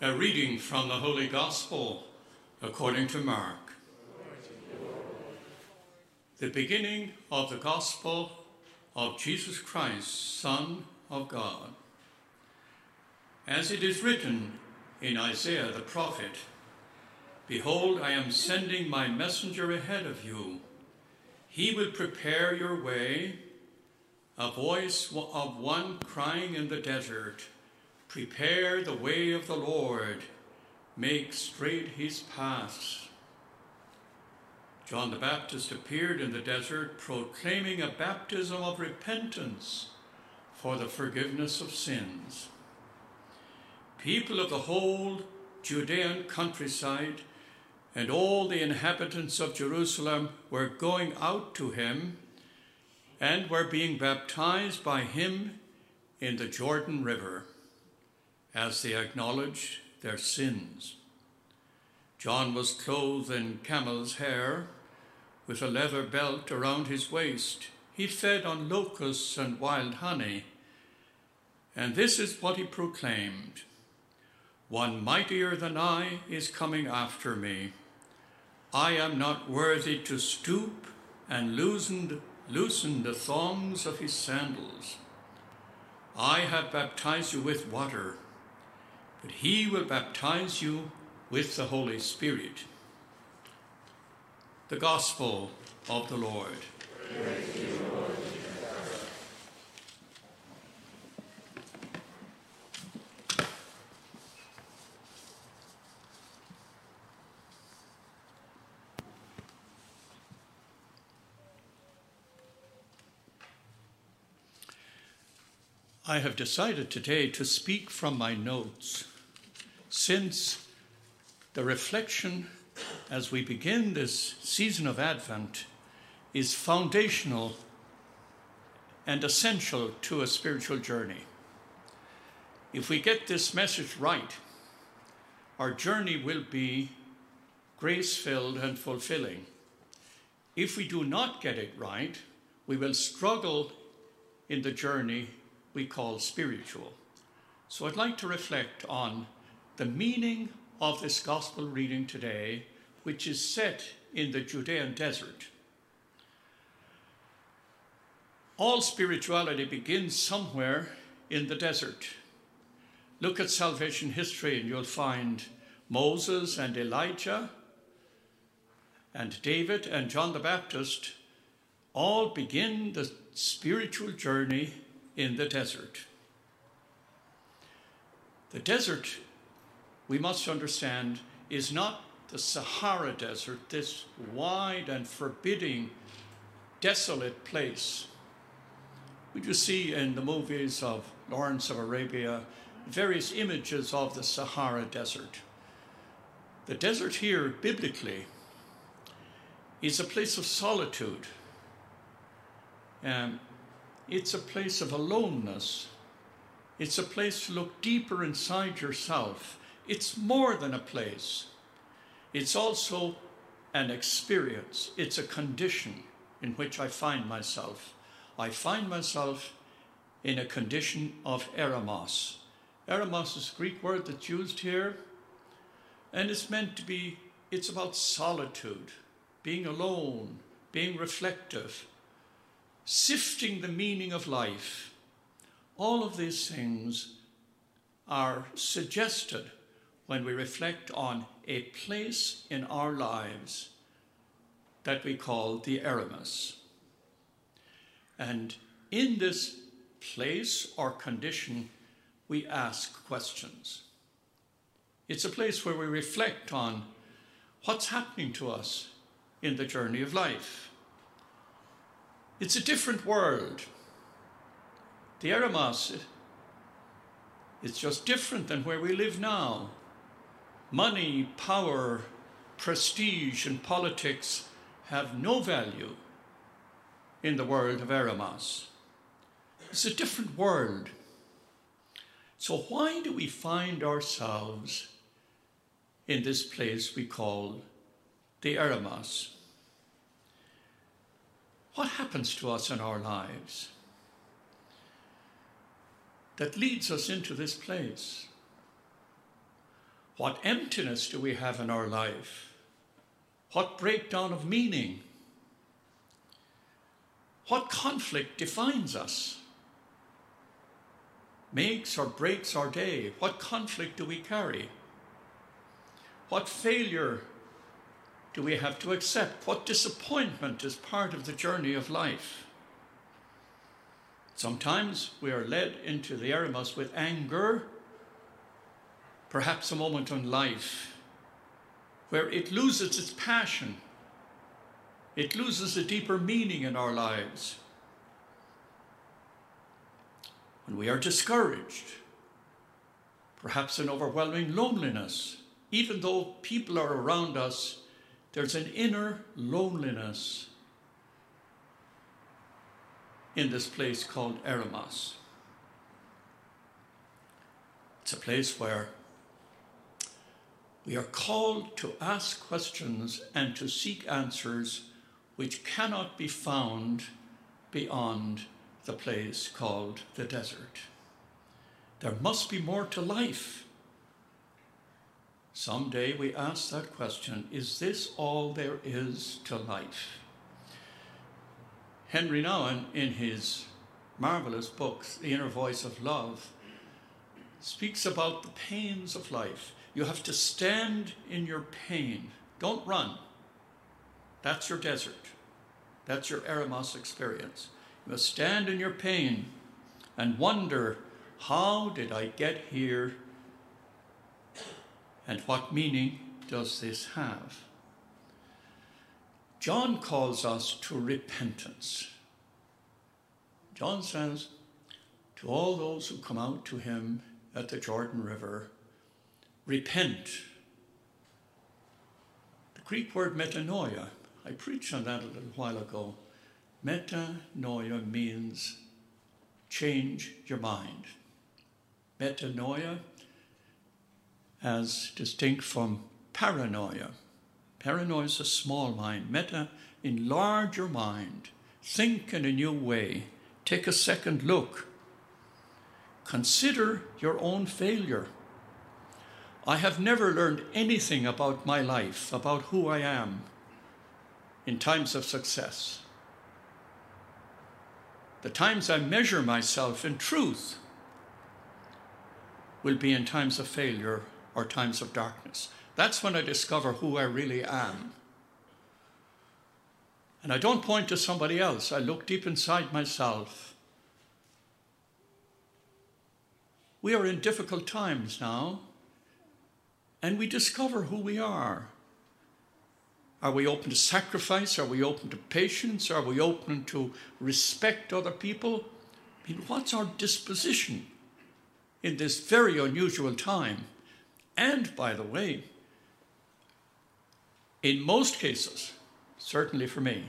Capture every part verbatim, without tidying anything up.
A reading from the Holy Gospel according to Mark. The beginning of the Gospel of Jesus Christ, Son of God. As it is written in Isaiah the prophet, "Behold, I am sending my messenger ahead of you. He will prepare your way." A voice of one crying in the desert, "Prepare the way of the Lord, make straight his paths." John the Baptist appeared in the desert, proclaiming a baptism of repentance for the forgiveness of sins. People of the whole Judean countryside and all the inhabitants of Jerusalem were going out to him and were being baptized by him in the Jordan River, as they acknowledged their sins. John was clothed in camel's hair, with a leather belt around his waist. He fed on locusts and wild honey. And this is what he proclaimed: "One mightier than I is coming after me. I am not worthy to stoop and loosen, loosen the thongs of his sandals. I have baptized you with water, but he will baptize you with the Holy Spirit." The Gospel of the Lord. Praise you, Lord. I have decided today to speak from my notes, since the reflection as we begin this season of Advent is foundational and essential to a spiritual journey. If we get this message right, our journey will be grace-filled and fulfilling. If we do not get it right, we will struggle in the journey we call spiritual. So I'd like to reflect on the meaning of this gospel reading today, which is set in the Judean desert. All spirituality begins somewhere in the desert. Look at salvation history and you'll find Moses and Elijah and David and John the Baptist all begin the spiritual journey in the desert. The desert, we must understand, is not the Sahara Desert, this wide and forbidding, desolate place. We do see in the movies of Lawrence of Arabia various images of the Sahara Desert. The desert here, biblically, is a place of solitude. Um, It's a place of aloneness. It's a place to look deeper inside yourself. It's more than a place. It's also an experience. It's a condition in which I find myself. I find myself in a condition of eremos. Eremos is a Greek word that's used here, and it's meant to be, it's about solitude, being alone, being reflective, sifting the meaning of life. All of these things are suggested when we reflect on a place in our lives that we call the eremos. And in this place or condition, we ask questions. It's a place where we reflect on what's happening to us in the journey of life. It's a different world. The eremos, it's just different than where we live now. Money, power, prestige, and politics have no value in the world of eremos. It's a different world. So why do we find ourselves in this place we call the eremos? What happens to us in our lives that leads us into this place? What emptiness do we have in our life? What breakdown of meaning? What conflict defines us? Makes or breaks our day? What conflict do we carry? What failure do we have to accept? What disappointment is part of the journey of life? Sometimes we are led into the eremos with anger, perhaps a moment in life where it loses its passion. It loses a deeper meaning in our lives. When we are discouraged, perhaps an overwhelming loneliness, even though people are around us, there's an inner loneliness in this place called eremos. It's a place where we are called to ask questions and to seek answers which cannot be found beyond the place called the desert. There must be more to life. Someday we ask that question, is this all there is to life? Henry Nouwen, in his marvelous book, The Inner Voice of Love, speaks about the pains of life. You have to stand in your pain. Don't run. That's your desert. That's your eremos experience. You must stand in your pain and wonder, how did I get here? And what meaning does this have? John calls us to repentance. John says, to all those who come out to him at the Jordan River, repent. The Greek word metanoia, I preached on that a little while ago. Metanoia means change your mind. Metanoia as distinct from paranoia. Paranoia is a small mind. Meta, enlarge your mind. Think in a new way. Take a second look. Consider your own failure. I have never learned anything about my life, about who I am, in times of success. The times I measure myself in truth will be in times of failure or times of darkness. That's when I discover who I really am. And I don't point to somebody else. I look deep inside myself. We are in difficult times now, and we discover who we are. Are we open to sacrifice? Are we open to patience? Are we open to respect other people? I mean, what's our disposition in this very unusual time? And, by the way, in most cases, certainly for me,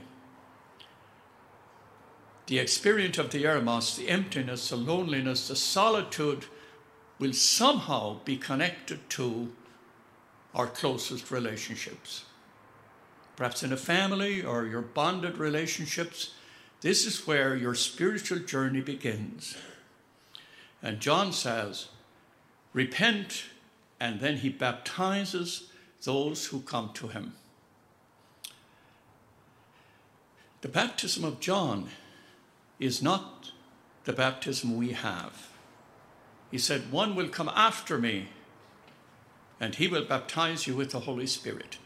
the experience of the eremos, the emptiness, the loneliness, the solitude will somehow be connected to our closest relationships. Perhaps in a family or your bonded relationships, this is where your spiritual journey begins. And John says, repent, and then he baptizes those who come to him. The baptism of John is not the baptism we have. He said, one will come after me, and he will baptize you with the Holy Spirit.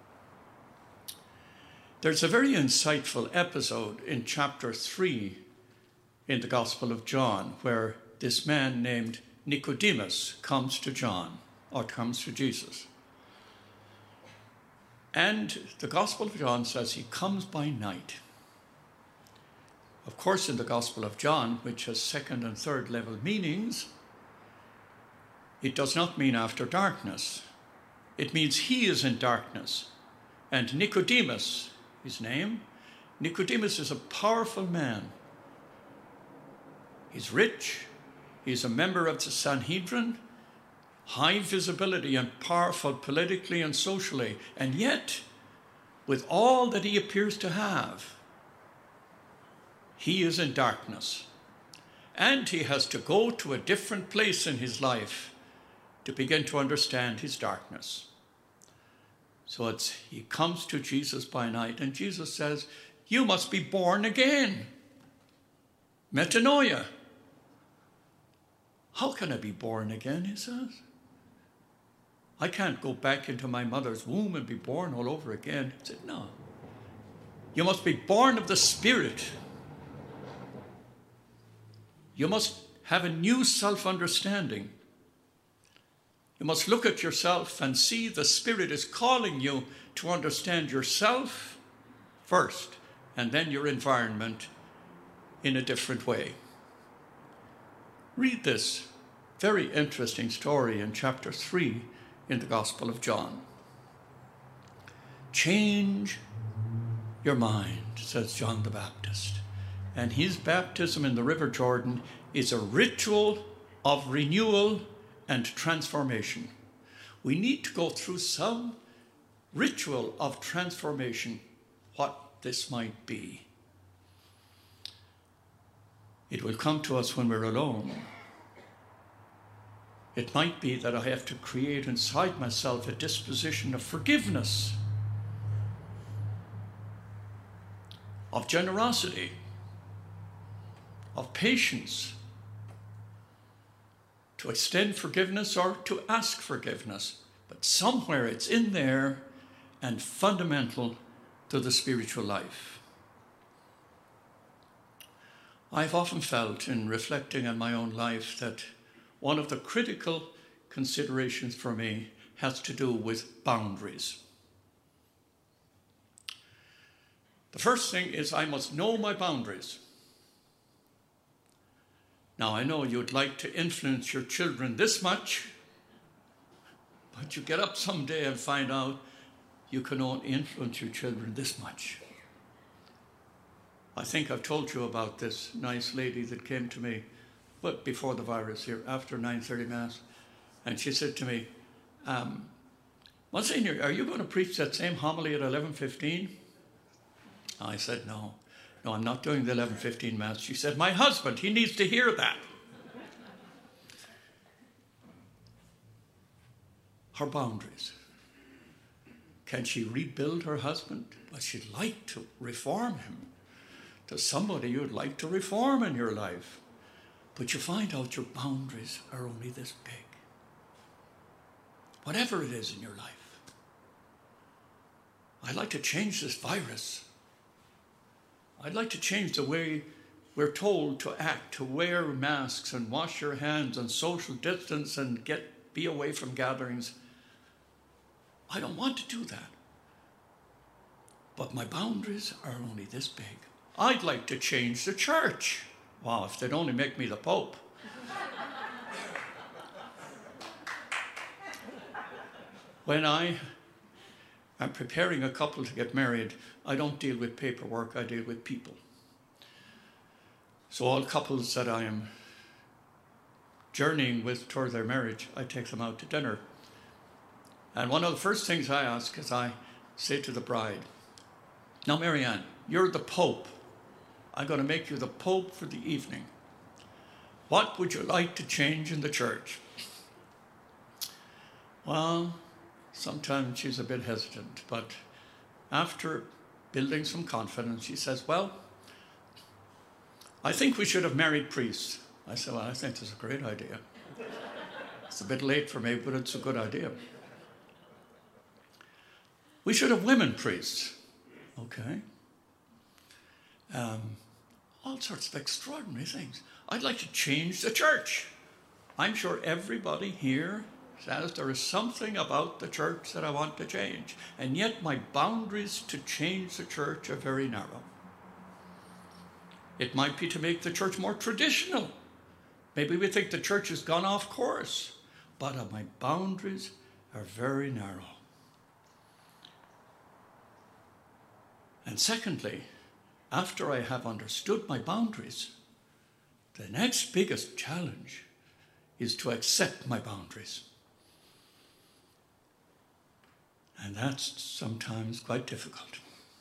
There's a very insightful episode in chapter three in the Gospel of John where this man named Nicodemus comes to John, or comes to Jesus. And the Gospel of John says he comes by night. Of course, in the Gospel of John, which has second and third level meanings, it does not mean after darkness. It means he is in darkness. And Nicodemus, his name, Nicodemus is a powerful man. He's rich. He's a member of the Sanhedrin, high visibility and powerful politically and socially. And yet, with all that he appears to have, he is in darkness. And he has to go to a different place in his life to begin to understand his darkness. So it's, he comes to Jesus by night, and Jesus says, you must be born again. Metanoia. How can I be born again, he says? I can't go back into my mother's womb and be born all over again. He said, no. You must be born of the Spirit. You must have a new self-understanding. You must look at yourself and see the Spirit is calling you to understand yourself first, and then your environment in a different way. Read this very interesting story in chapter three in the Gospel of John. Change your mind, says John the Baptist. And his baptism in the River Jordan is a ritual of renewal and transformation. We need to go through some ritual of transformation, what this might be. It will come to us when we're alone. It might be that I have to create inside myself a disposition of forgiveness, of generosity, of patience, to extend forgiveness or to ask forgiveness. But somewhere it's in there and fundamental to the spiritual life. I've often felt in reflecting on my own life that one of the critical considerations for me has to do with boundaries. The first thing is I must know my boundaries. Now, I know you'd like to influence your children this much, but you get up someday and find out you can only influence your children this much. I think I've told you about this nice lady that came to me, but before the virus here, after nine thirty Mass, and she said to me, um, Monsignor, are you going to preach that same homily at eleven fifteen? I said, no. No, I'm not doing the eleven fifteen Mass. She said, my husband, he needs to hear that. Her boundaries. Can she rebuild her husband? Well, she'd like to reform him to somebody you'd like to reform in your life. But you find out your boundaries are only this big. Whatever it is in your life. I'd like to change this virus. I'd like to change the way we're told to act, to wear masks and wash your hands and social distance and get be away from gatherings. I don't want to do that. But my boundaries are only this big. I'd like to change the church. Wow, if they'd only make me the Pope. When I am preparing a couple to get married, I don't deal with paperwork, I deal with people. So all couples that I am journeying with toward their marriage, I take them out to dinner. And one of the first things I ask is I say to the bride, now, Marianne, you're the Pope. I'm going to make you the Pope for the evening. What would you like to change in the church? Well, sometimes she's a bit hesitant, but after building some confidence, she says, well, I think we should have married priests. I said, well, I think that's a great idea. It's a bit late for me, but it's a good idea. We should have women priests. Okay. Um, all sorts of extraordinary things. I'd like to change the church. I'm sure everybody here says there is something about the church that I want to change. And yet my boundaries to change the church are very narrow. It might be to make the church more traditional. Maybe we think the church has gone off course. But my boundaries are very narrow. And secondly, after I have understood my boundaries, the next biggest challenge is to accept my boundaries. And that's sometimes quite difficult.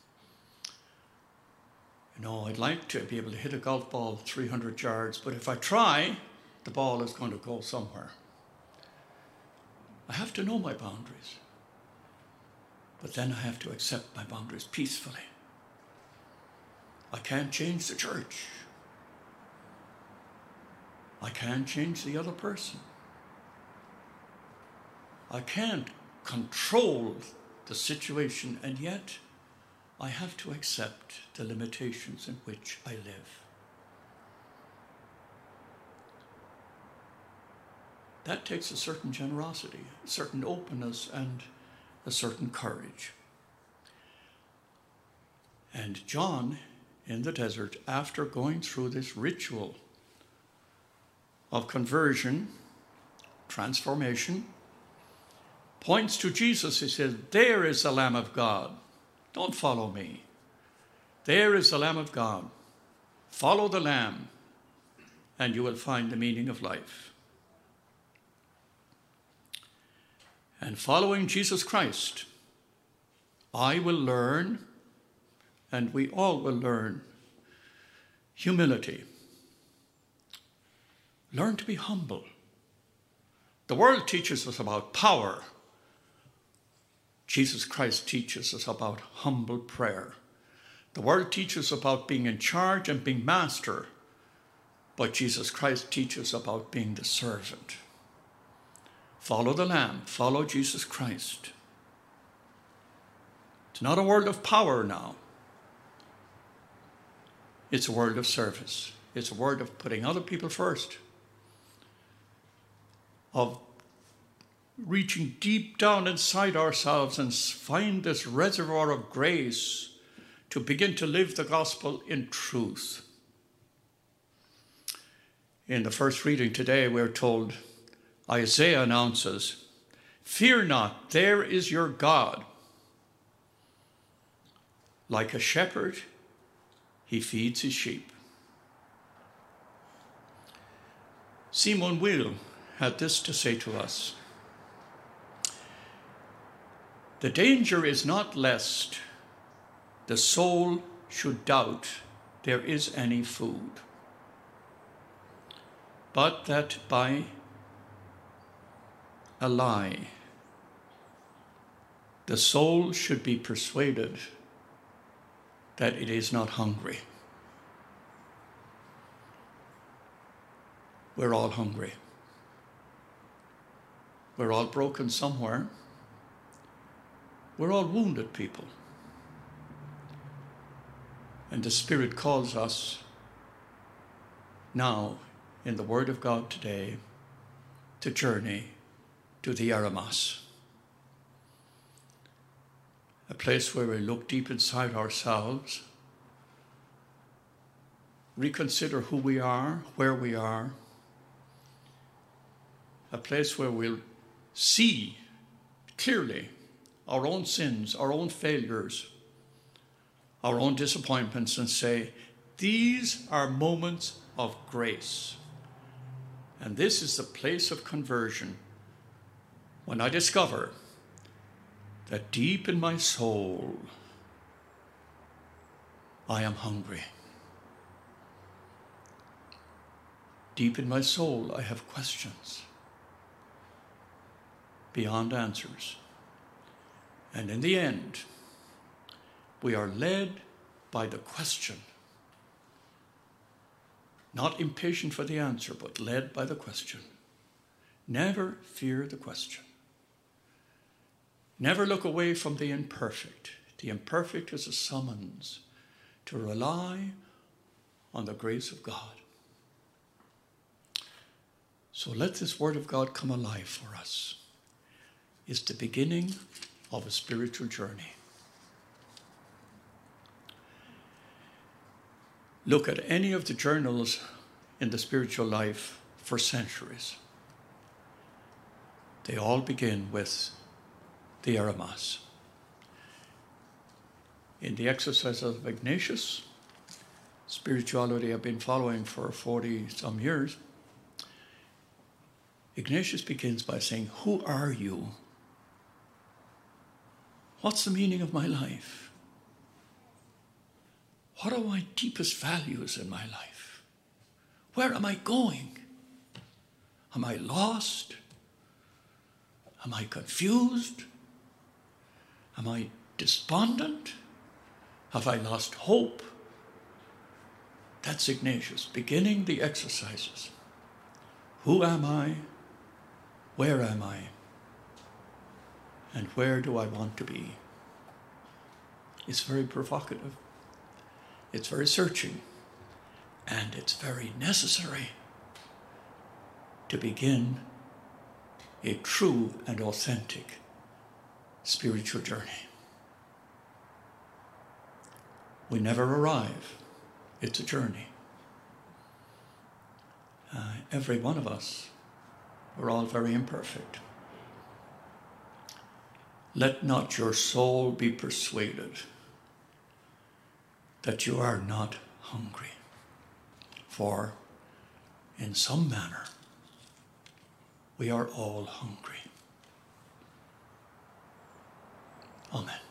You know, I'd like to be able to hit a golf ball three hundred yards, but if I try, the ball is going to go somewhere. I have to know my boundaries. But then I have to accept my boundaries peacefully. I can't change the church. I can't change the other person. I can't control the situation, and yet I have to accept the limitations in which I live. That takes a certain generosity, a certain openness, and a certain courage. And John, in the desert, after going through this ritual of conversion, transformation, points to Jesus. He says, there is the Lamb of God. Don't follow me. There is the Lamb of God. Follow the Lamb, and you will find the meaning of life. And following Jesus Christ, I will learn, and we all will learn, humility. Learn to be humble. The world teaches us about power. Jesus Christ teaches us about humble prayer. The world teaches about being in charge and being master, but Jesus Christ teaches about being the servant. Follow the Lamb, follow Jesus Christ. It's not a world of power now. It's a world of service. It's a world of putting other people first, of reaching deep down inside ourselves and find this reservoir of grace to begin to live the gospel in truth. In the first reading today, we're told, Isaiah announces, fear not, there is your God. Like a shepherd, he feeds his sheep. Simon Weil had this to say to us. The danger is not lest the soul should doubt there is any food, but that by a lie the soul should be persuaded that it is not hungry. We're all hungry. We're all broken somewhere. We're all wounded people. And the Spirit calls us now, in the Word of God today, to journey to the Eremos, a place where we look deep inside ourselves, reconsider who we are, where we are, a place where we'll see clearly our own sins, our own failures, our own disappointments, and say, these are moments of grace. And this is the place of conversion when I discover that deep in my soul, I am hungry. Deep in my soul, I have questions beyond answers. And in the end, we are led by the question. Not impatient for the answer, but led by the question. Never fear the question. Never look away from the imperfect. The imperfect is a summons to rely on the grace of God. So let this Word of God come alive for us. It's the beginning of a spiritual journey. Look at any of the journals in the spiritual life for centuries. They all begin with the Eremos. In the exercises of Ignatius, spirituality I've been following for forty some years, Ignatius begins by saying, who are you? What's the meaning of my life? What are my deepest values in my life? Where am I going? Am I lost? Am I confused? Am I despondent? Have I lost hope? That's Ignatius, beginning the exercises. Who am I? Where am I? And where do I want to be? It's very provocative. It's very searching. And it's very necessary to begin a true and authentic spiritual journey. We never arrive. It's a journey. Uh, every one of us, we're all very imperfect. Let not your soul be persuaded that you are not hungry, for in some manner we are all hungry. Amen.